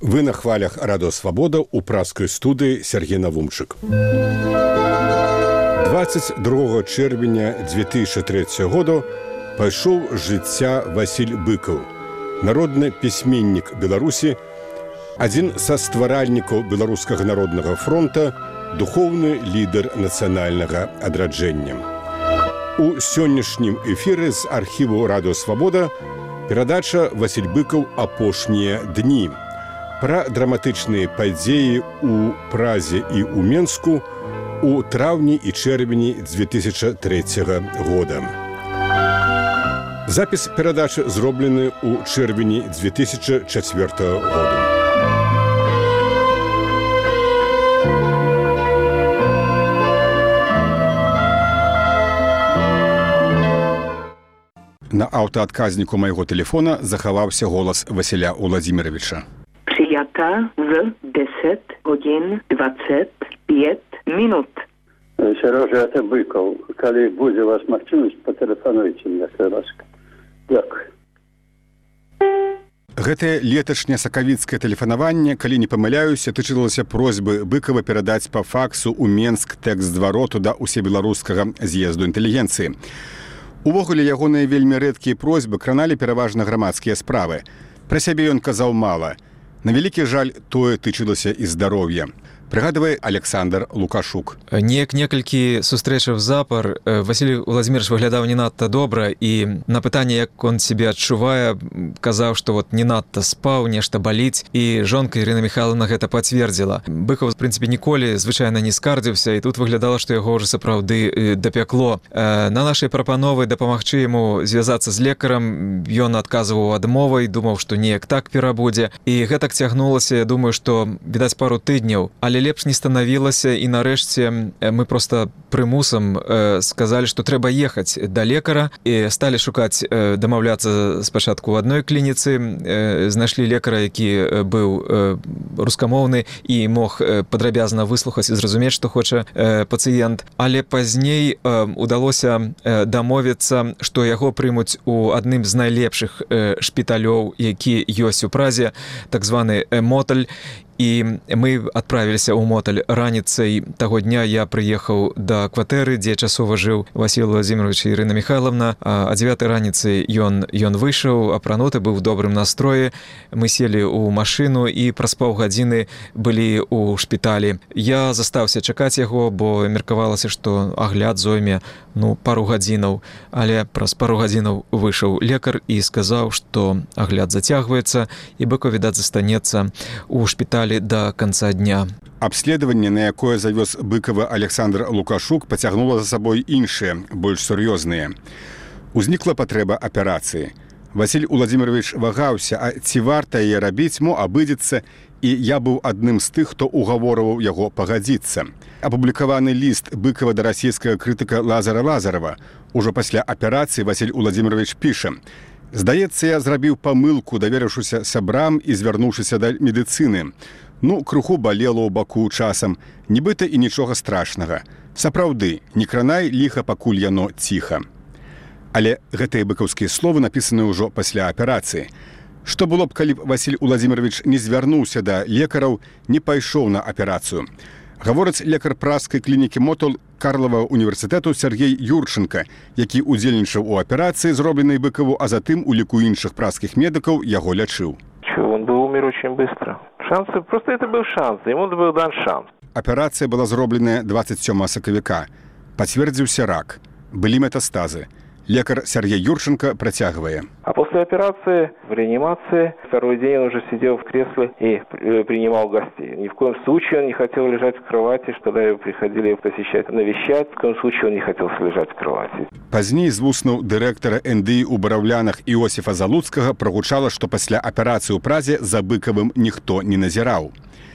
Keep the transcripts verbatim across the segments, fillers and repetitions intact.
Вы на хвалях Радио Свобода у празкай студыі Сергей Навумчык. дваццаць другога чэрвеня дзве тысячы трэцяга году пайшоў з жыцця Васіль Быкаў, народны пісьменнік Беларусі, адзін са стваральнікаў Беларускага народнага фронта, духоўны лідар нацыянальнага адраджэння. У сённяшнім эфіры з архіву Радио Свобода перадача Васіль Быкаў «Апошнія дні». Пра драматычныя падзеі ў Празе і ў Менску у траўні і чэрвені дзве тысячы трэцяга года. Запіс перадачы зроблены ў чэрвені дзве тысячы чацвёртага года. На аўтаадказніку майго тэлефона захаваўся голас Васіля Уладзіміровича. Прията в десять годин двадцать пять минут. Сережа, это Быков. Коли будет у вас магчымасць, патэлефануйце мне, ласка. Дякую. Гэтае леташняе сакавіцкае тэлефанаванне, калі не памыляюся, тычылася просьбы Быкова перадаць па факсу ў Менск тэкст звароту да усебеларускага з'езду інтэлігенцыі. Увогуле, ягоныя вельмі рэдкія просьбы краналі пераважна грамадскія справы. Пра сябе ён казаў мала. На вялікі жаль, тое тычылася і здароўя. Прыгадвае Александр Лукашук. Неяк некалькі сустрэчаў запар Васіль Уладзімірович выглядаў не надта добра, і на пытанне, як он себе адчувае, казаў, што вот не надта спаў, нешта баліць, і жонка Ірына Михайловна гэта пацвердзіла. Быкаў, в прынцыпе, ніколі звычайна не скардзіўся, і тут выглядала, што яго ўжо сапраўды дапякло. На нашай прапановы дапамагчы яму звязацца з лекарам ён адказваў адмовай, думаў, што неяк так перабудзе, і гэтак цягнулася, я думаю, што, відаць, пару тыдняў, але лепш не станавілася, і нарэшце мы проста прымусам э, сказалі, што трэба ехаць да лекара, і сталі шукаць, э, дамаўляцца спачатку ў адной клініцы, э, знайшлі лекара, які быў э, рускамоўны і мог э, падрабязна выслухаць і зразумець, што хоча э, пацыент, але пазней э, удалося э, дамовіцца, што яго прымуць у адным з найлепшых э, шпіталёў, які ёсць у Празе, так званы э, Моталь. І мы адправіліся ў Моталь раніцай таго дня. Я прыехаў да кватэры, дзе часова жыў Васіль Уладзімірович і Ірына Михайловна. А дзевятай раніцы ён, ён выйшаў, апрануты, быў у добрым настроі. Мы селі ў машыну і праз паўгадзіны былі ў шпіталі. Я застаўся чакаць яго, бо меркавалася, што агляд зойме ну, пару гадзінаў. Але праз пару гадзінаў выйшаў лекар і сказаў, што агляд зацягваецца, і Быкаў, відаць, застанецца ў шпіталі до конца дня. Абследаванне, на якое завёз Быкова Александр Лукашук, пацягнула за сабой іншыя, больш сур'ёзныя. Узнікла патрэба аперацыі. Васіль Уладзімірович вагаўся, а ці варта яе рабіць, мо абыдзецца, і я быў адным з тых, хто угаворваў яго пагадзіцца. Апублікаваны ліст Быкова да расійскага крытыка Лазара Лазарова. Ужо пасля аперацыі Васіль Уладзімірович піша: «Здаецца, я зрабіў памылку, даверыўшыся сябрам і звярнуўшыся да медыцыны. Ну, крыху балела ў баку часам, нібыта і нічога страшнага. Сапраўды, не кранай ліха, пакуль яно ціха». Але гэтыя быкаўскія словы напісаны ўжо пасля аперацыі. Што было б, калі б Васіль Уладзімірович не звярнуўся да лекараў, не пайшоў на аперацыю? Гаворыць лекар празскай клінікі Моталь Карлава універсітэту Сергей Юрченко, які удзельнічаў у аперацыі, зробленай Быкаву, а затым у ліку іншых празскіх медыкаў яго лячыў. Он был умер очень быстро. Шансы, просто это был шанс, ему был дан шанс. Аперацыя была зробленая двадцать сёмага сакавіка. Пацвердзіўся рак. Былі метастазы. Лекар Сергей Юрченко працягвае. А после операции в реанимации второй день он уже сидел в кресле и принимал гостей. Ни в коем случае он не хотел лежать в кровати, когда его приходили его посещать, навещать. В коем случае он не хотел лежать в кровати. Пазней з вуснаў дырэктара эн дэ і ў Бараўлянах Іосіфа Залуцкага прагучала, што пасля аперацыі ў Празе за Быкавым ніхто не назіраў.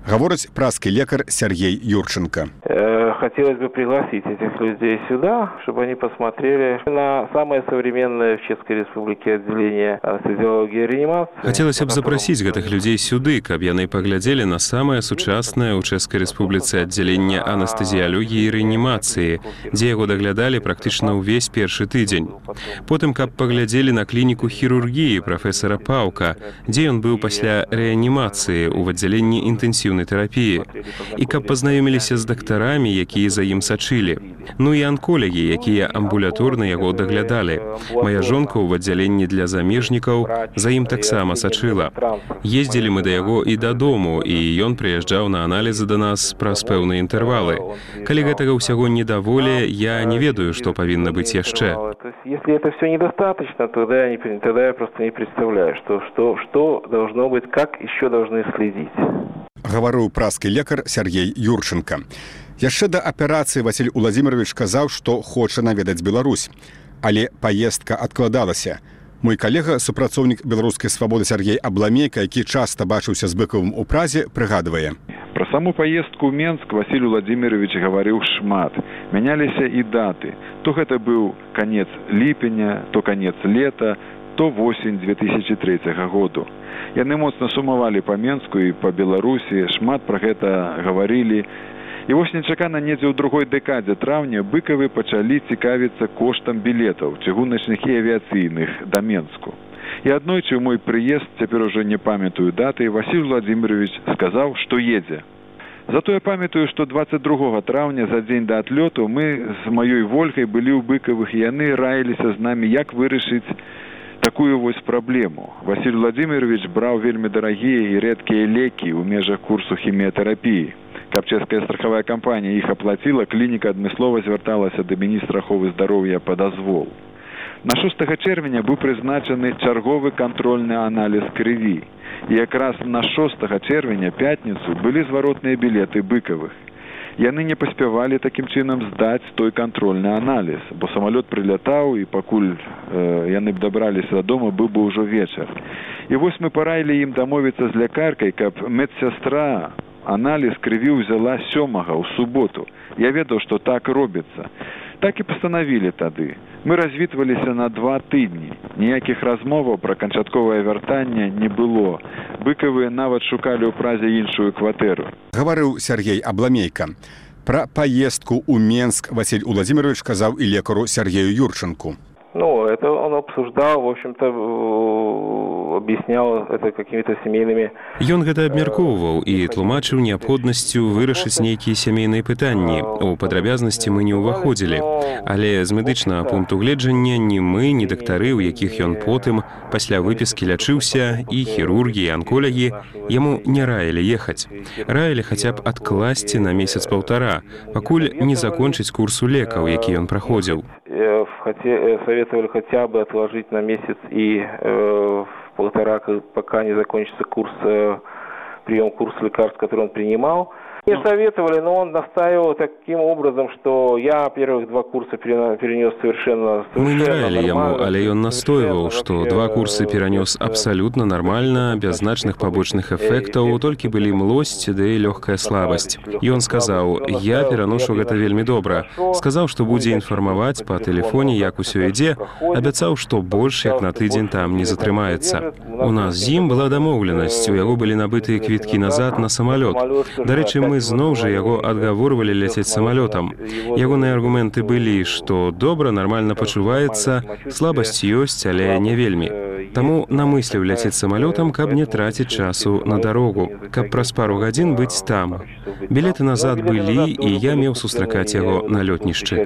Гаворыць празкі лекар Сергей Юрченко. Хотелось бы пригласить этих людей сюда, чтобы они посмотрели на самое современное в Чешской Республике отделение анестезиологии и реанимации. Хотелось бы запросить гэтых людей сюды, каб яны паглядзелі на самое сучаснае ў Чэшскай Рэспубліцы аддзяленне анестэзіялогіі і рэанімацыі, дзе яго даглядалі практычна ўвесь першы тыдзень. Потым, каб паглядзелі на клініку хірургіі прафесара Паўка, дзе ён быў пасля рэанімацыі ў аддзяленні інтэнсіўнай тэрапіі, і каб пазнаёміліся з дактарамі, якія за ім сачылі. Ну і анколягі, якія амбулаторна яго даглядалі. Мая жонка ў аддзяленні для замежнікаў за ім таксама сачыла. Ездзілі мы да яго і дадому, і ён прыязджаў на аналізы да нас праз пэўныя інтэрвалы. Калі гэтага ўсяго недаволі, я не ведаю, што павінна быць яшчэ. Если это все недостаточно, тогда я, не, тогда я просто не представляю, что, что, что должно быть, как еще должны следить. Гаварыў празкі лекар Сергей Юрченко. Яшчэ да аперацыі Васіль Уладзімірович казаў, што хоча наведаць Беларусь. Але паездка адкладалася. Мой калега, супрацоўнік беларускай свабоды Сергей Абламейка, які часта бачыўся з Быкавым у Празе, прыгадвае. Пра саму паездку ў Менск Васіль Уладзімірович гаварыў шмат. Мяняліся і даты. То гэта быў канец ліпеня, то канец лета, то восень две тысячи трэцяга году. Яны моцна сумавалі па Менску і па Беларусі, шмат пра гэта гаварылі. І вось нечакана недзе ў другой дэкадзе траўня Быкавы пачалі цікавіцца коштам білетаў, чыгуначных і авіяцыйных да Менску. І аднойчы ў мой прыезд, цяпер ужо не памятаю даты, Васіль Владимирович сказаў, што едзе. Затое памятаю, што дваццаць другога траўня за дзень да адлёту мы з маёй Вольгай былі ў Быкавых, і яны раіліся з намі, як вырашыць такую вось праблему. Васіль Владимирович браў вельмі дарагія і рэдкія лекі ў межах курсу хіміятэрапіі. Каб чэшская страхавая кампанія іх аплаціла, клініка адмыслова звярталася да міністра аховы здароўя па дазвол. На шостага чэрвеня быў прызначаны чарговы кантрольны аналіз крыві. І якраз на шостага чэрвеня, пятніцу, былі зваротныя білеты Быкавых. Яны не паспявалі такім чынам здаць той кантрольны аналіз, бо самалёт прылятаў, і пакуль э, яны б дабраліся дадому, быў бы ўжо вечар. І вось мы параілі ім дамовіцца з лякаркай, каб медсястра аналіз крыві ўзяла сёмага ў суботу. Я ведаў, што так робіцца. Так і пастанавілі тады. Мы развітваліся на два тыдні. Ніякіх размоваў пра канчатковае вяртанне не было. Быкавы нават шукалі ў Празе іншую кватэру. Гаварыў Сергей Абламейка. Пра паездку ў Менск Васіль Уладзімірович казаў і лекару Сергею Юрченку. Ну, это он обсуждал, в общем-то, объяснял это какими-то семейными... Ён гэта абмяркоўваў і тлумачыў неабходнасцю вырашыць нейкія сямейныя пытанні. У падрабязнасці мы не ўваходзілі. Але з медычнага пункту гледжання ні мы, ні дактары, у якіх ён потым пасля выпіскі лячыўся, і хірургі, і анколягі, яму не раілі ехаць. Раілі хаця б адкласці на месяц-паўтара, пакуль не закончыць курсу лекаў, які ён праходзіў. Советовали хотя бы отложить на месяц и э, полтора, пока не закончится курс, э, прием курса лекарств, который он принимал. Мне советовали, но он настаивал таким образом, что я первых два курса перенес совершенно, совершенно Мы не раілі яму, але ён настойваў, што два курсы перанёс абсалютна нармальна, без значных пабочных эфектаў, толькі былі млосць, да і лёгкая слабасць. Ён сказаў, я пераношу гэта вельмі добра. Сказаў, што будзе інфармаваць па тэлефоне, як усё ідзе, абяцаў, што больш як на тыдзень там не затрымаецца. У нас з ім была дамоўленасць, у яго былі набытыя квіткі назад на самалёт. Дарэчы, мы зноў жа яго адгаворвалі ляцець самалётам. Ягоныя аргументы былі, што добра, нармальна пачуваецца, слабасць ёсць, але не вельмі. Таму намысліў ляцець самалётам, каб не траціць часу на дарогу, каб праз пару гадзін быць там. Білеты назад былі, і я меў сустракаць яго на лётнішчы.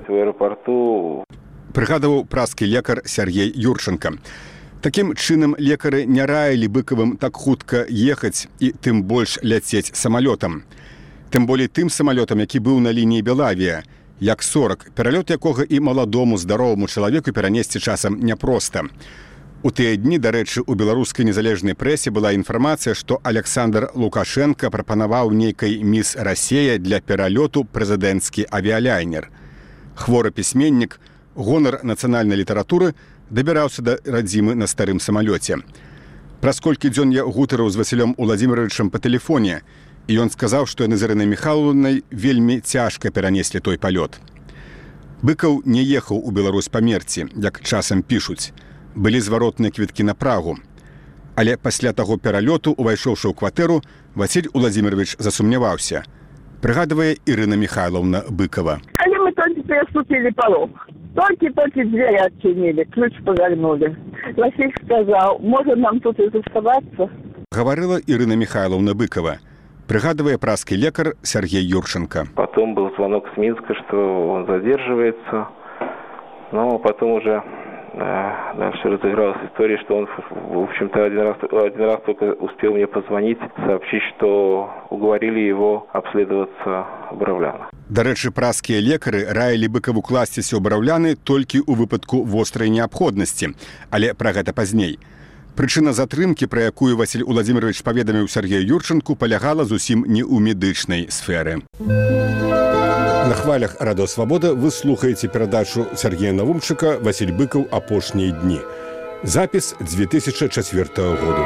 Прыгадаваў празкі лекар Сергей Юрченко. Такім чынам лекары не раілі Быкавым так хутка ехаць і тым больш ляцець самалётам. Тым болей тым самалётам, які быў на лініі Белавія, як сорак, пералёт якога і маладому здароваму чалавеку перанесці часам няпроста. У тыя дні, дарэчы, у беларускай незалежнай прэсе была інфармацыя, што Александр Лукашенко прапанаваў нейкай міс Расея для пералёту прэзідэнцкі авіялайнер. Хворы пісьменнік, гонар нацыянальнай літаратуры, дабіраўся да радзімы на старым самалёце. Праз колькі дзён я гутарыў з Васілём Уладзіміровичам па тэлефоне, і ён сказаў, што яны з Ірынай Міхайлаўнай вельмі цяжка перанеслі той палёт. Быкаў не ехаў у Беларусь памерці, як часам пішуць. Былі зваротныя квіткі на Прагу. Але пасля таго пералёту, увайшоўшы ў кватэру, Васіль Уладзімірович засумняваўся. Прыгадвае Ірына Міхайлаўна Быкова. Але мы толькі пераступілі порог. Толькі-толькі дзвері адчынілі, ключ павернулі. Васіль сказаў, можа нам тут і заставацца? Гаварыла Ірына Міхайлаўна Быкова. Прыгадывая пражский лекарь Сергей Юрченко. Потом был звонок с Минска, что он задерживается. Но потом уже э, дальше разыгралась история, что он, в общем-то, один раз, один раз только успел мне позвонить, сообщить, что уговорили его обследоваться в Браўляна. Дарэчы, пражскія лекары раілі Быкаву класціся ў Браўляны толькі ў выпадку вострай неабходнасці, але пра гэта пазней. Прычына затрымкі, пра якую Васіль Уладзімірович паведаміў Сергею Юрченку, палягала зусім не ў медычнай сферы. На хвалях Радыё Свабода вы слухаеце перадачу Сергея Навумчыка «Васіль Быкаў. Апошнія дні». Запіс дзве тысячы чацвёртага году.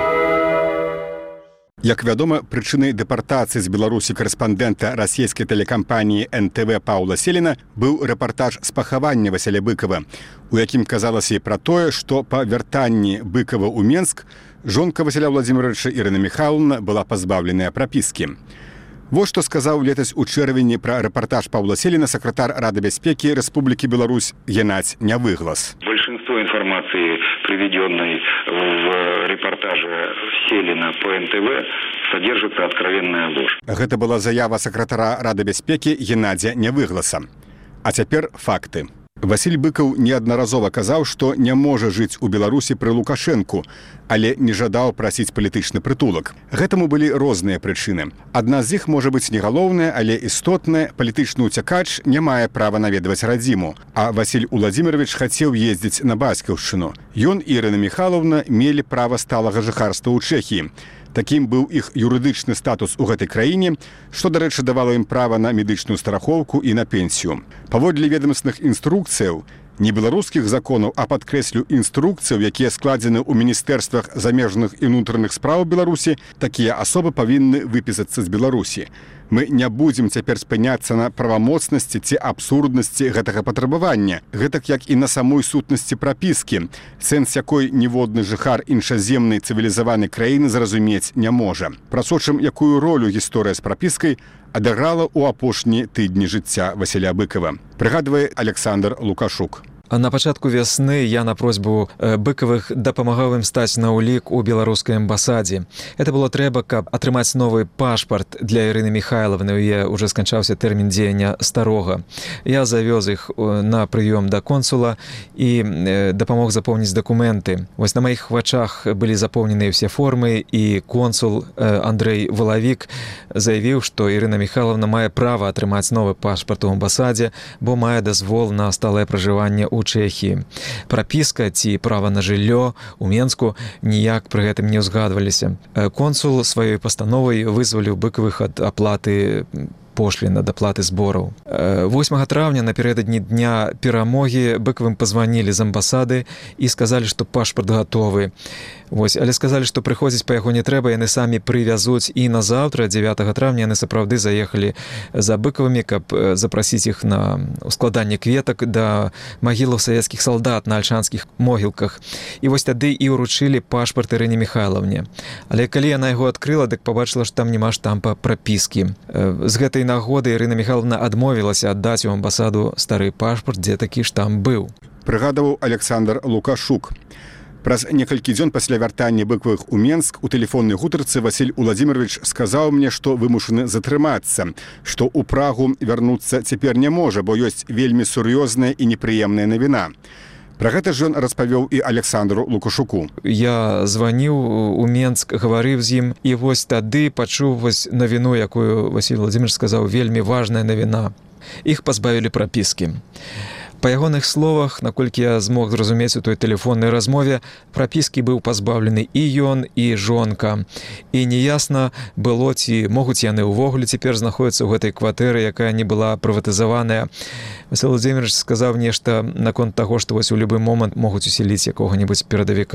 Як вядома, прычынай дэпартацыі з Беларусі корэспандэнта расійскай тэлекампаніі эн тэ вэ Паўла Селіна быў рэпартаж з пахавання Васіля Быкава, у якім казалася і пра тое, што па вяртанні Быкава ў Менск жонка Васіля Уладзіміровича Ірына Міхайлаўна была пазбаўленая прапіскі. Вось што сказаў летась у чэрвені пра рэпартаж Паўла Селіна сакратар Рады бяспекі Рэспублікі Беларусь Геннадзь Нявыглас. Большинство информации, приведенной в репортаже Селина по эн тэ вэ, содержится откровенная ложь. Гэта была заява сакратара Рады бяспекі Геннадзя Нявыгласа. А цяпер факты. Васіль Быкаў неаднаразова казаў, што не можа жыць у Беларусі пры Лукашэнку, але не жадаў прасіць палітычны прытулак. Гэтаму былі розныя прычыны. Адна з іх можа быць не галоўная, але істотная. Палітычны ўцякач не мае права наведваць радзіму, а Васіль Уладзімірович хацеў ездзіць на бацькаўшчыну. Ён і Ірына Міхайлаўна мелі права сталага жыхарства ў Чэхіі. Такім быў іх юрыдычны статус у гэтай краіне, што, дарэчы, давала ім права на медычную страхоўку і на пенсію. Паводле ведомасных інструкцыяў, не беларускіх законаў, а падкрэслю інструкцыяў, якія складзены ў міністэрствах замежных і ўнутраных спраў Беларусі, такія асобы павінны выпісацца з Беларусі. Мы не будзем цяпер спыняцца на правамоцнасці ці абсурднасці гэтага патрабавання, гэтак як і на самой сутнасці прапіскі, сэнс якой ніводны жыхар іншаземнай цывілізаванай краіны зразумець не можа. Прасочым, якую ролю гісторыя з прапіскай адыграла ў апошнія тыдні жыцця Васіля Быкава. Прыгадвае Александр Лукашук. На пачатку вясны я на просьбу Быкавых дапамагаў ім стаць на ўлік у беларускай амбасадзе. Это было трэба, каб атрымаць новы пашпарт для Ірыны Міхайлаўны, у яе ўжо сканчаўся тэрмін дзеяння старога. Я завёз іх на прыём да консула і дапамог запоўніць дакументы. Вось на маіх вачах былі запоўненыя ўсе формы, і консул Андрэй Валавік заявіў, што Ірына Міхайлаўна мае права атрымаць новы пашпарт у амбасадзе, бо мае дазвол на сталае пражыванне ў Чэхіі. Прапіска ці права на жыллё ў Менску ніяк пры гэтым не ўзгадваліся. Консул сваёй пастановай вызваліў Быкавых ад аплаты пошліны, ад аплаты збораў. восьмага траўня напярэдадні дня перамогі Быкавым пазванілі з амбасады і сказалі, што пашпарт гатовы. Вось, але сказалі, што прыходзіць па яго не трэба, яны самі прывязуць, і назаўтра, дзявятага траўня, яны сапраўды заехалі за Быкавымі, каб запрасіць іх на ускладанне кветак да магілаў савецкіх салдат на альшанскіх могілках. І вось тады і ўручылі пашпарт Ірыне Міхайлаўне. Але калі яна яго адкрыла, дык пабачыла, што там няма штампа прапіскі. З гэтай нагоды Ірына Міхайлаўна адмовілася аддаць у амбасаду стары пашпарт, дзе такі штамп быў. Прыгадаваў Александр Лукашук. Праз некалькі дзён пасля вяртання Быкавых у Менск у тэлефоннай гутарцы Васіль Уладзімірович сказаў мне, што вымушаны затрымацца, што ў Прагу вярнуцца цяпер не можа, бо ёсць вельмі сур'ёзная і непрыемная навіна. Пра гэта ж ён распавёў і Александру Лукашуку. Я званіў у Менск, гаварыў з ім, і вось тады пачуў вось навіну, якую Васіль Уладзімірович сказаў, вельмі важная навіна. Іх пазбавілі прапіскі. Па ягоных словах, наколькі я змог зразумець у той тэлефоннай размове, прапіскі быў пазбаўлены і ён, і жонка. І неясна было, ці могуць яны ўвогуле цяпер знаходзіцца ў гэтай кватэры, якая не была прыватызаваная. Васіль Уладзімірович сказаў нешта наконт таго, што вось у любы момант могуць усіліць якога-небудзь перадавіка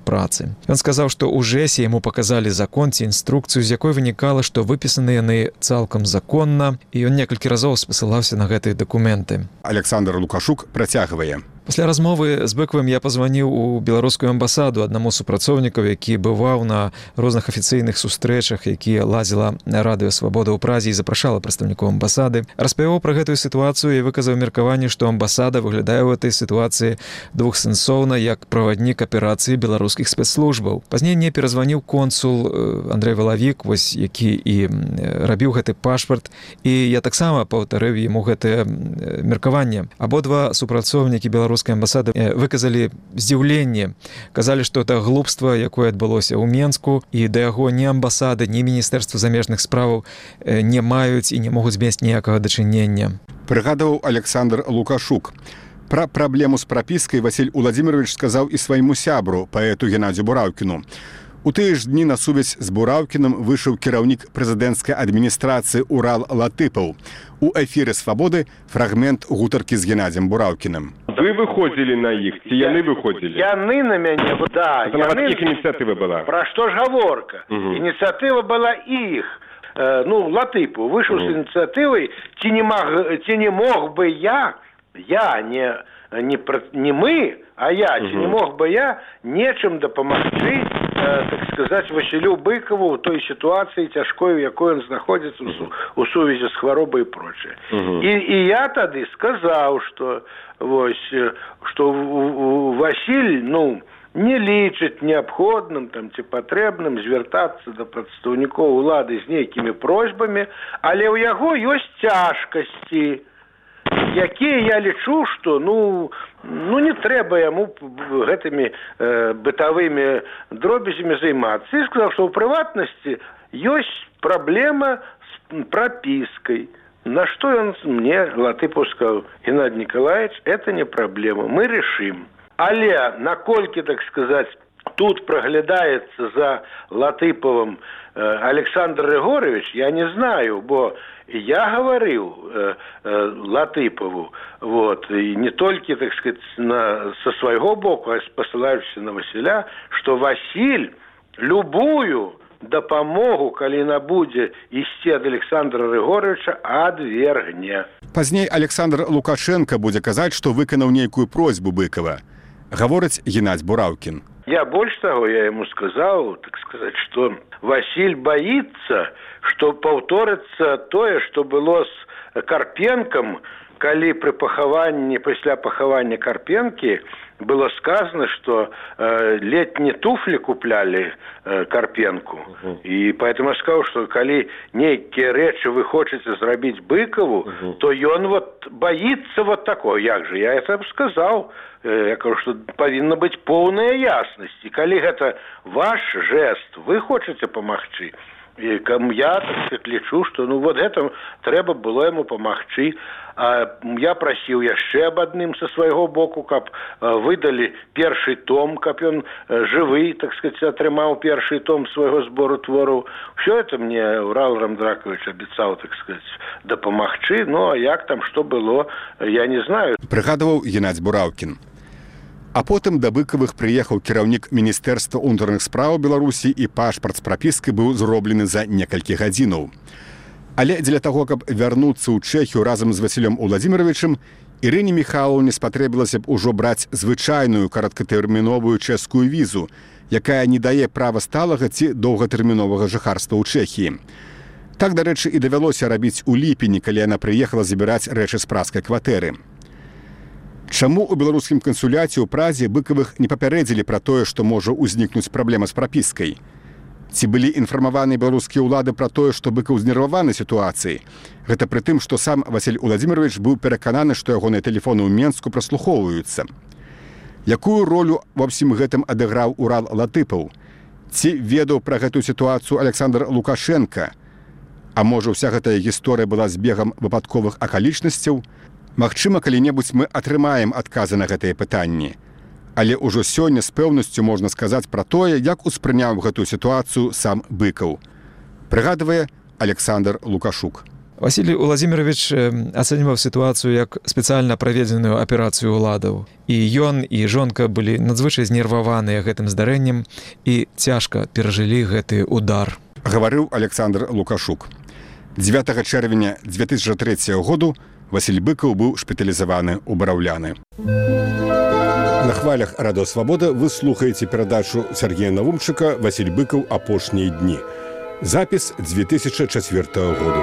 працы. Ён сказаў, што ў ЖЭСе яму паказалі закон ці інструкцыю, з якой вынікала, што выпісаны яны цалкам законна, і ён некалькі разоў спасылаўся на гэтыя дакументы. Александр Лукашук працягвае. Пасля размовы з Быкавым я пазваніў у беларускую амбасаду аднаму супрацоўнікаў, які бываў на розных афіцыйных сустрэчах, які лазіла радыё «Свабода» ў Празе і запрашала прадстаўнікоў амбасады. Распавёў пра гэтую сітуацыю і выказаў меркаванне, што амбасада выглядае ў гэтай сітуацыі двухсэнсоўна як праваднік аперацыі беларускіх спецслужбаў. Пазней мне перазваніў консул Андрэй Валавік, вось які і рабіў гэты пашпарт, і я таксама паўтарыў яму гэтае меркаванне. Абодва супрацоўнікі беларускай амбасады выказалі здзіўленне, казалі, што это глупства, якое адбылося ў Менску, і да яго ні амбасады, ні міністэрства замежных справаў не маюць і не могуць мець ніякага дачынення. Прыгадаваў Александр Лукашук. Пра праблему з прапіскай Васіль Уладзімірович сказаў і свайму сябру, паэту Геннадзю Бураўкіну. У тыя ж дні на сувязь з Бураўкіным выйшаў кіраўнік прэзідэнцкай адміністрацыі Урал Латыпаў. У эфіры «Свабоды» фрагмент гутаркі з Геннадзем Бураўкіным. Вы выходзілі на іх, ці яны выходзілі? Яны на мяне, да. Это яны... іх ініцыятыва была? Пра што ж гаворка? Угу. Ініцыятыва была іх. Э, ну, Латыпаў выйшаў угу. з ініцыятывай, ці не, мог, ці не мог бы я, я, не, не, не мы, а я, угу. ці не мог бы я нечым дапамагчы, так сказаць, Васілю Быкаву ў той сітуацыі цяжкой, у якой ён знаходзіцца uh-huh. у сувязі з хваробай і прочее. Uh-huh. І, і я тады сказаў, што вось, што Васіль, ну, не лічыць неабходным там ці патрэбным звяртацца да прадстаўнікоў улады з нейкімі просьбамі, але ў яго ёсць цяжкасці, якія я лічу, што ну, ну не трэба яму гэтымі э, бытавымі дробязямі займацца. І сказаў, што ў прыватнасці ёсць праблема з прапіскай. На што ён мне, Латыпаў, сказаў: Геннадий Николаевич, это не праблема, мы решим. Але наколькі, так сказаць, тут праглядаецца за Латыпавым э, Александр Григорьевич, я не знаю, бо я говорил э, э, Латыпаву, вот, и не только, так сказать, на, со своего боку, а посылаючись на Василя, что Василь любую дапамогу, калі набудзе ісці ад Александра Григорьевича, адвергне. Пазней Александр Лукашенко будзе казаць, што выканаў нейкую просьбу Быкова. Гаворыць Геннадзь Бураўкін. Я больше того, я ему сказал, так сказать, что Василь боится, что повторится то, что было с Карпенком, коли при поховании, после похования Карпенки было сказано, что э, летние туфли купляли э, Карпенку. Uh-huh. И поэтому я сказал, что коли некие речи вы хотите зробить Быкову, uh-huh. то он вот боится вот такого. Як же? Я это сказал. Я кажу, что повинна быть полная ясность. И коли это ваш жест, вы хотите помагчы, и я, так сказать, лечу, что ну вот это трэба было ему помагчы. А я просил яшчэ об одним со своего боку, каб выдали перший том, каб он живый, так сказать, отрымал перший том своего сбору творов. Все это мне Урал Рамдракович обещал, так сказать, да помагчы. Ну, а як там, что было, я не знаю. Прыгадывал Геннадзь Бураўкін. А потым да Быкавых прыехаў кіраўнік Міністэрства ўнутраных спраў Беларусі, і пашпарт з прапіскай быў зроблены за некалькі гадзінаў. Але дзеля таго, каб вярнуцца ў Чэхію разам з Васілем Уладзіміровичам, Ірыне Міхайлаўне спатрэбілася б ужо браць звычайную кароткатэрміновую чэшскую візу, якая не дае права сталага ці доўгатэрміновага жыхарства ў Чэхіі. Так, дарэчы, і давялося рабіць у ліпені, калі яна прыехала забіраць рэчы з праскай кватэры. Чаму ў беларускім кансуляце ў Празе Быкавых не папярэдзілі пра тое, што можа ўзнікнуць праблема з прапіскай? Ці былі інфармаваныя беларускія ўлады пра тое, што Быкаў знерваваны сітуацыяй? Гэта пры тым, што сам Васіль Уладзімірович быў перакананы, што ягоныя тэлефоны ў Менску праслухоўваюцца. Якую ролю ва ўсім гэтым адыграў Урал Латыпаў? Ці ведаў пра гэтую сітуацыю Александр Лукашенко? А можа, уся гэтая гісторыя была збегам выпадковых акалічнасцяў? Магчыма, калі-небудзь мы атрымаем адказы на гэтыя пытанні. Але ўжо сёння з пэўнасцю можна сказаць пра тое, як успрыняў гэтую сітуацыю сам Быкаў. Прыгадвае Александр Лукашук. Васілій Уладзімірович ацэньваў сітуацыю як спецыяльна праведзеную аперацыю ўладаў. І ён, і жонка былі надзвычай знерваваныя гэтым здарэннем і цяжка перажылі гэты удар. Гаварыў Александр Лукашук. дзевятага чэрвеня дзве тысячы трэцяга году Васіль Быкаў быў шпіталізаваны ў Бараўляны. На хвалях Радыё Свабода вы слухаеце перадачу Сергея Навумчыка «Васіль Быкаў. Апошнія дні». Запіс дзве тысячы чацвёртага году.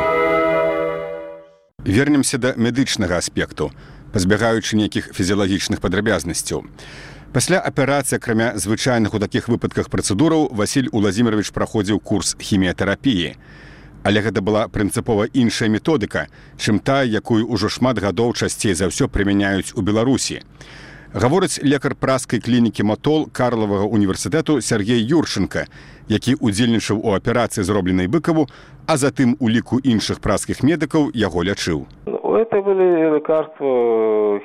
Вернемся да медычнага аспекту, пазбягаючы нейкіх фізіялагічных падрабязнасцяў. Пасля аперацыі, акрамя звычайных у такіх выпадках працэдураў, Васіль Уладзімірович праходзіў курс хіміятэрапіі. Але гэта была прынцыпова іншая методыка, чым тая, якую ўжо шмат гадоў часцей за ўсё прымяняюць у Беларусі. Гаворыць лекар праскай клінікі Матол Карлавага універсітэту Сергей Юрченко, які удзельнічаў у аперацыі, зробленай Быкаву, а затым у ліку іншых праскіх медыкаў яго лячыў. Это были лекарства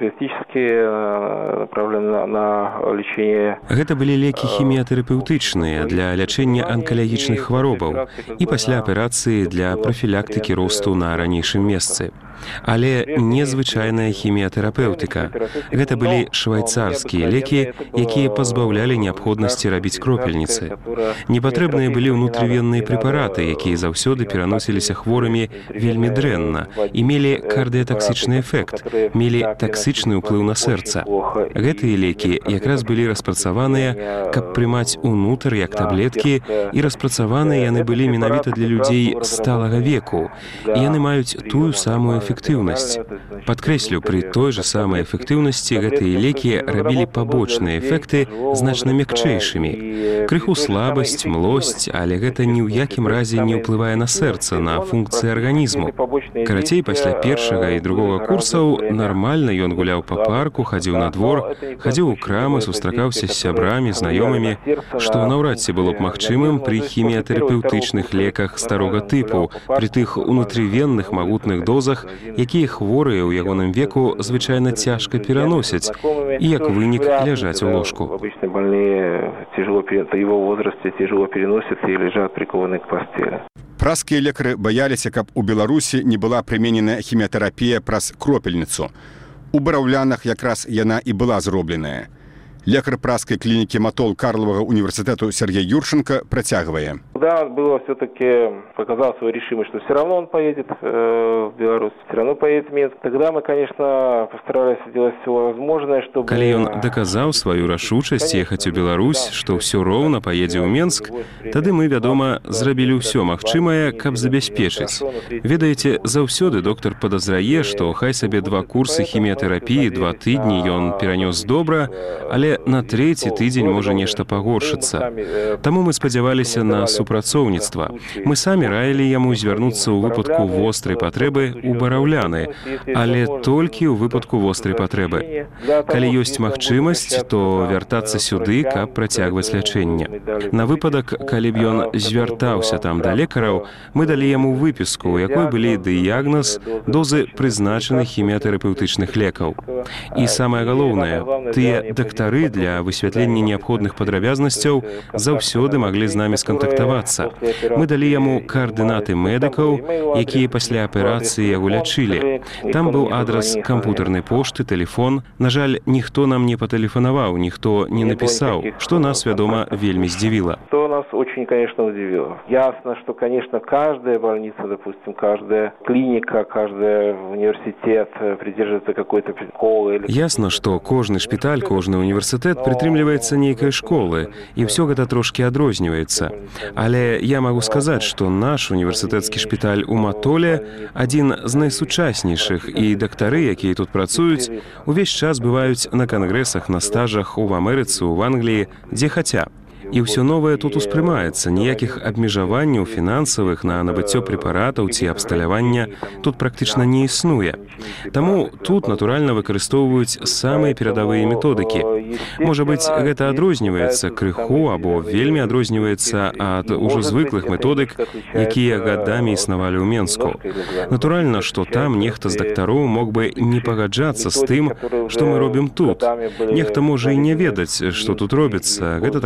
химиотерапевтические, направленные на лечение. Гэта былі лекі хіміятэрапеўтычныя для лячэння анкалагічных хваробаў і пасля аперацыі для прафілактыкі росту на ранейшым месцы. Але незвычайная хіміятэрапеўтыка. Гэта былі швайцарскія лекі, якія пазбаўлялі неабходнасці рабіць кропельніцы. Непатрэбныя былі ўнутрывенныя прэпараты, якія заўсёды пераносіліся хворымі вельмі дрэнна і мелі кардыятаксічны эфект, мелі таксічны ўплыў на сэрца. Гэтыя лекі якраз былі распрацаваныя, каб прымаць унутр як таблеткі, і распрацаваныя яны былі менавіта для людзей сталага веку, і яны маюць тую самую эфектыўнасць. Падкрэслю, пры той жа самай эфектыўнасці гэтыя лекі рабілі пабочныя эфекты значна мякчэйшымі. Крыху слабасць, млосць, але гэта ні ў якім разе не ўплывае на сэрца, на функцыі арганізму. Карацей, пасля першага і другога курсаў нармальна ён гуляў па парку, хадзіў на двор, хадзіў у крамы, сустракаўся з сябрамі, знаёмымі, што наўрад ці было б магчымым пры хіміятэрапеўтычных леках старога тыпу, пры тых унутрывенных магутных дозах, якія хворыя ў ягоным веку звычайна цяжка пераносяць і, як вынік, ляжаць у ложку. Обычно больные тяжело в его возрасте тяжело переносят и лежат прикованные к постели. Праскія лекары баяліся, каб у Беларусі не была прыменена хіміятэрапія праз кропельніцу. У Бараўлянах якраз яна і была зробленая. Лекар праскай клінікі Матол Карлавага універсітэту Сергей Юрченко працягвае. Да, было все-таки, показал свою решимость, что все равно он поедет э, в Беларусь, все равно поедет в Минск. Тогда мы, конечно, постарались сделать все возможное, чтобы... Калі ён даказаў сваю рашучасць ехаць у Беларусь, што ўсё роўна паедзе ў Менск, тады мы, вядома, зрабілі ўсё магчымае, каб забяспечыць. Ведаеце, заўсёды доктар падазрае, што хай сабе два курсы хіміятэрапіі, два тыдні ён перанёс добра, але на трэці тыдзень можа нешта пагоршыцца. Таму мы спадзяваліся на супрацоўніцтва. Мы самі раілі яму звярнуцца ў выпадку вострай патрэбы ў Бараўляны, але толькі ў выпадку вострай патрэбы. Калі ёсць магчымасць, то вяртацца сюды, каб працягваць лячэнне. На выпадак, калі б ён звяртаўся там да лекараў, мы далі яму выпіску, у якой былі дыягназ, дозы прызначаных хіміятэрапеўтычных лекаў. І самае галоўнае, тыя дактары для высвятлення неабходных падрабязнасцяў заўсёды маглі з намі скантактавацца. Мы далі яму каардынаты медыкаў, якія пасля аперацыі яго лячылі. Там быў адрас кампутарнай пошты, тэлефон. На жаль, ніхто нам не патэлефанаваў, ніхто не напісаў, што нас, вядома, вельмі здзівіла. Что нас очень, конечно, удивило. Ясно, что, конечно, каждая больница, допустим, каждая клиника, каждый университет придерживается какой-то школы. Ясно, што кожны шпіталь, кожны універсітэт прытрымліваецца нейкай школы, і ўсё гэта трошкі адрозніваецца. Але я магу сказаць, што наш універсітэцкі шпіталь у Матоле адзін з найсучаснейшых, і дактары, якія тут працуюць, увесь час бываюць на кангрэсах, на стажах у Амерыцы, у Англіі, дзе хаця. І ўсё новае тут успрымаецца, ніякіх абмежаванняў фінансавых на набыццё прэпаратаў ці абсталявання тут практычна не існуе. Таму тут, натуральна, выкарыстоўваюць самыя перадавыя методыкі. Можа быць, гэта адрозніваецца крыху або вельмі адрозніваецца ад ужо звыклых методык, якія гадамі існавалі ў Менску. Натуральна, што там нехта з дактароў мог бы не пагаджацца з тым, што мы робім тут. Нехта можа і не ведаць, што тут робіцца. Гэта таксама з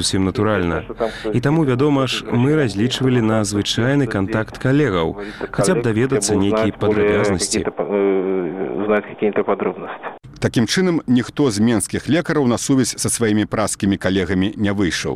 зусім натуральна. І таму, вядома ж, мы разлічвалі на звычайны кантакт калегаў, хаця б даведацца нейкія падрабязнасці. Узнаць какие-то подробности. Такім чынам, ніхто з менскіх лекараў на сувязь са сваімі праскімі калегамі не выйшаў.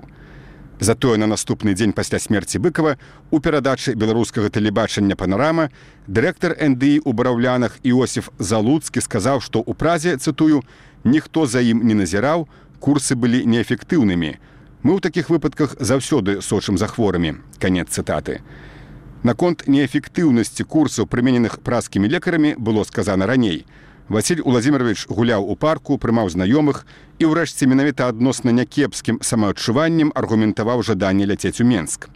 Затое на наступны дзень пасля смерці Быкова у перадачы беларускага тэлебачання «Панарама» дырэктар эн дэ і ў Бараўлянах Іосіф Залуцкі сказаў, што ў Празе, цытую, «ніхто за ім не назіраў, курсы былі неэфектыўнымі. Мы ў такіх выпадках заўсёды сочым за хворымі». Канец цытаты. Наконт неэфектыўнасці курсаў, прымененых праскімі лекарамі, было сказана раней. Васіль Уладзімірович гуляў у парку, прымаў знаёмых і ўрэшце менавіта адносна някепскім самаадчуваннем аргументаваў жаданне ляцець у Менск.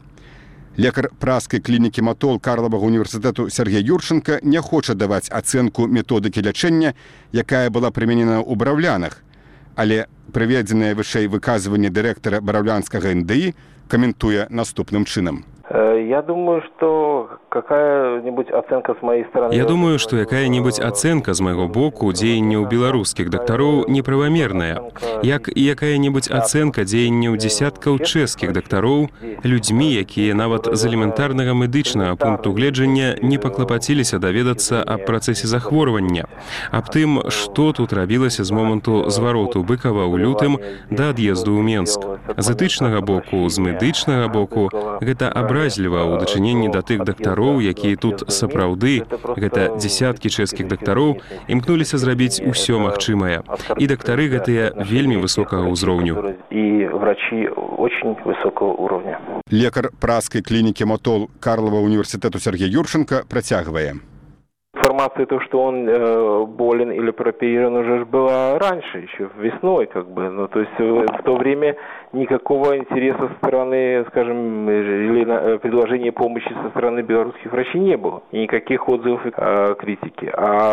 Лекар праскай клінікі Матол Карлавага універсітэту Сергей Юрченко не хоча даваць ацэнку методыкі лячэння, якая была прыменена ў Бараўлянах, але прыведзенае вышэй выказванне дырэктара бараўлянскага эн дэ і каментуе наступным чынам. Я думаю, что какая-нибудь оценка с моей стороны... Я думаю, что какая-нибудь оценка з майго боку дзеянняў беларускіх дактароў неправамерная, як і якая-нибудь оценка дзеянняў дзесяткаў чэшскіх дактароў людзьмі, якія нават з элементарнага медычнага пункту гледжання не паклапаціліся даведацца аб працэсе захворвання, аб тым, што тут рабілася з моманту звароту Быкова ў лютым да ад'езду ў Менск. З этычнага боку, з медычнага боку, гэта абразліва ў дачыненні да тых дактароў, якія тут сапраўды, гэта дзесяткі чэшскіх дактароў, імкнуліся зрабіць усё магчымае. І дактары гэтыя вельмі высокага ўзроўню. І врачі очень высокого уровня. Лекар праскай клінікі Матол Карлова універсітэту Сергей Юрченко працягвае. Информация, то, что он э, болен или прооперирован, уже была раньше, еще весной, как бы. Ну, то есть в то время никакого интереса со стороны, скажем, или на, предложения помощи со стороны белорусских врачей не было. И никаких отзывов и э, критики.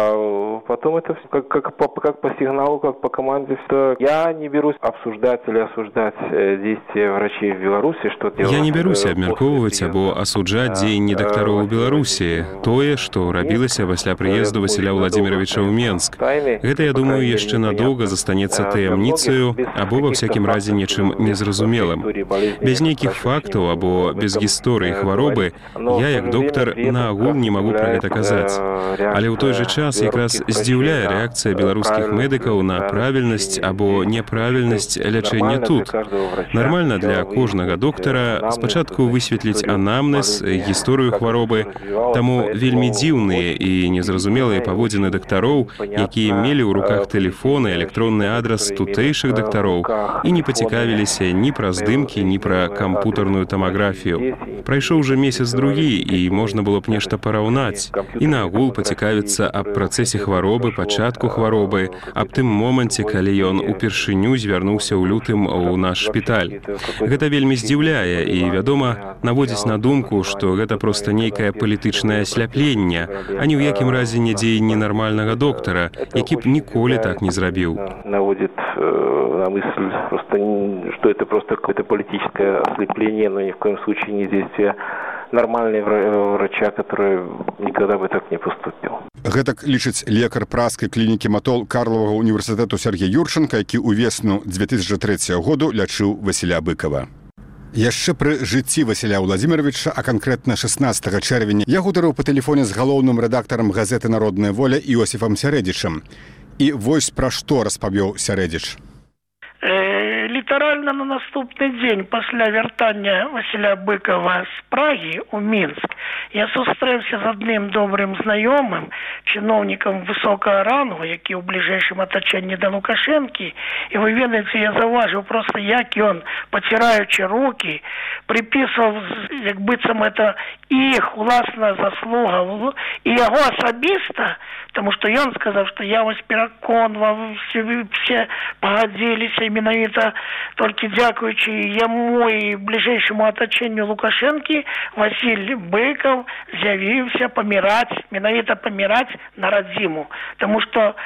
А потом это как, как, по, как по сигналу, как по команде, что я не берусь обсуждать или осуждать э, действия врачей в Беларуси, что делать. Я не берусь абмяркоўваць або асуджаць дзеянні дактароў у Беларусі. Тое, што рабілася пасля прыезду Васіля Владимировича ў Менск. Гэта, я думаю, яшчэ надоўга застанецца таямніцаю або, ва всякім разе, нечым незразумелым. Без нейкіх фактаў або без гісторыі хваробы я, як доктар, наогул не магу пра гэта казаць. Але ў той жа час якраз здзіўляе рэакцыя беларускіх медыкаў на правільнасць або няправільнасць лячэння тут. Нармальна для кожнага доктара спачатку высветліць анамнез, гісторыю хваробы, таму вельмі дзіўныя і незразумелыя паводзіны дактароў, якія мелі ў руках тэлефон і электронны адрас тутэйшых дактароў і не пацікавіліся ні пра здымкі, ні пра кампутарную тамаграфію. Прайшоў уже месяц-другі, і можна было б нешта параўнаць і наогул пацікавіцца аб працэсе хваробы, пачатку хваробы, аб тым моманце, калі ён упершыню звярнуўся ў лютым у наш шпіталь. Гэта вельмі здзіўляе і, вядома, наводзіць на думку, што гэта проста нейкае палітычнае асляпленне, а ні ў якім разе не дзеянні нармальнага доктара, які б ніколі так не зрабіў. Наводит э, на мысль, просто, что это просто какое-то политическое ослепление, но ни в коем случае не действие нормального врача, который никогда бы так не поступил. Гэтак лічыць лекар праскай клінікі Матол Карлавага універсітэту Сергей Юрченко, які ў весну две тысячи третьего году лячыў Васіля Быкова. Яшчэ пры жыцці Васіля Владимировича, а канкрэтна шестнадцатага чэрвеня, я гутарыў па тэлефоне з галоўным рэдактарам газеты «Народная воля» Іосіфам Сярэдзічам. І вось пра што распавёў Сярэдзіч. Літаральна на наступны дзень пасля вяртання Васіля Быкова з Прагі ў Мінск я сустрэўся з адным добрым знаёмым, чыноўнікам высокага рангу, які ў бліжэйшым атачэнні да Лукашэнкі, і вы ведаеце, я заўважыў проста, як ён, паціраючы рукі, припісваў, як быццам это іх уласная заслуга, і яго асабіста, тому што ён сказаў, што я вас пераконваў, все пагадзіліся, і менавіта толькі дзякуючы яму і бліжэйшаму атачэнню Лукашэнкі Васіль Быкаў з'явіўся паміраць, менавіта паміраць на радзіму. Таму што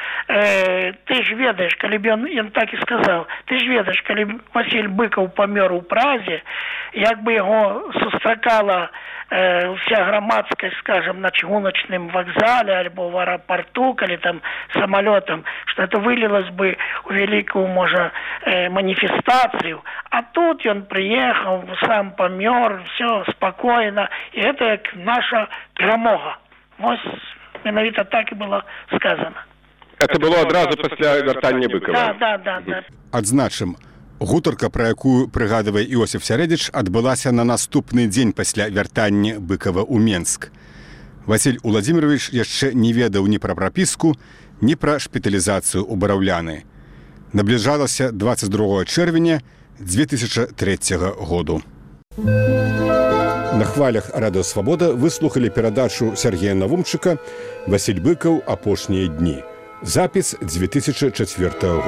э, ты ж ведаеш, калі б ён, ён так і сказаў, ты ж ведаеш, калі Васіль Быкаў памёр у Празе, як бы яго сустракала э, вся грамадскасць, скажем, на чыгуначным вакзале альбо в аэропорту, калі там самолетом, что это вылилось бы у великую, можа, э, манифестацию, А тут ён прыехаў, сам памёр, все спакойна, і гэта як наша перамога. Вось менавіта так і было сказано. Это было адразу пасля вяртання Быкова. Да, да, да, да. Адзначым, гутарка, пра якую прыгадвае Іосиф Сярэдзіч, адбылася на наступны дзень пасля вяртання Быкова ў Менск. Васіль Уладзімірович яшчэ не ведаў ні пра прапіску, ні пра шпіталізацыю ў Бараўляны. Набліжалася дваццаць другога чэрвеня дзве тысячы трэцяга году. На хвалях Радыё Свабода выслухалі перадачу Сергея Навумчыка «Васіль Быкаў. Апошнія дні». Запіс дзве тысячы чацвёртага года.